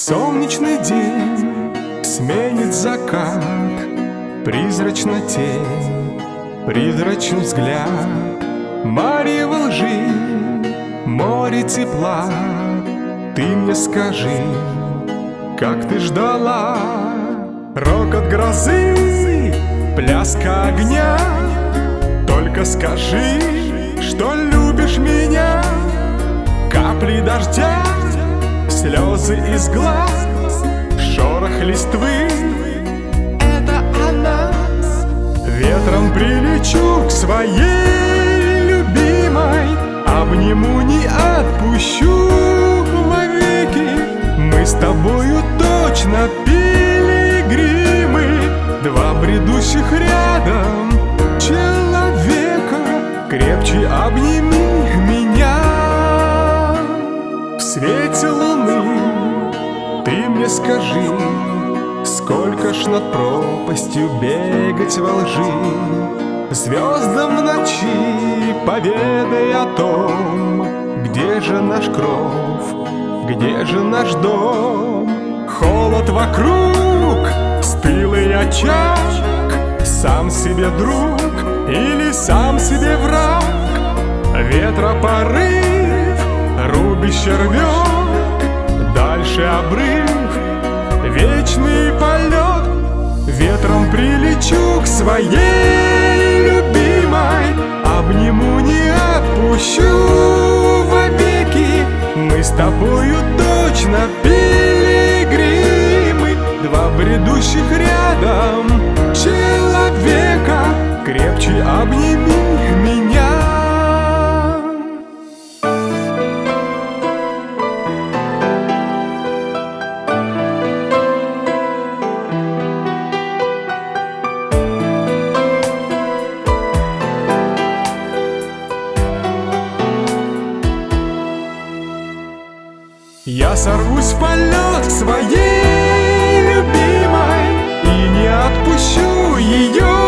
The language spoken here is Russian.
Солнечный день сменит закат, призрачна тень, призрачный взгляд, марево лжи, море тепла. Ты мне скажи, как ты ждала? Рокот грозы, пляска огня. Только скажи, что любишь меня. Капли дождя, слезы из глаз, шорох листвы — это о нас. Ветром прилечу к своей любимой, обниму, не отпущу вовеки. Мы с тобою точно пилигримы, два бредущих рядом человека. Крепче обними меня. В свете луны ты мне скажи, сколько ж над пропастью бегать во лжи. Звездам в ночи поведай о том, где же наш кров, где же наш дом. Холод вокруг, стылый очаг, сам себе друг или сам себе враг. Ветра порыв, рубище рвет, дальше обрыв, вечный полет. Ветром прилечу к своей любимой, обниму, не отпущу вовеки. Мы с тобою точно пилигримы, два бредущих рядом человека. Крепче обними меня. Я сорвусь в полет к своей любимой и не отпущу ее.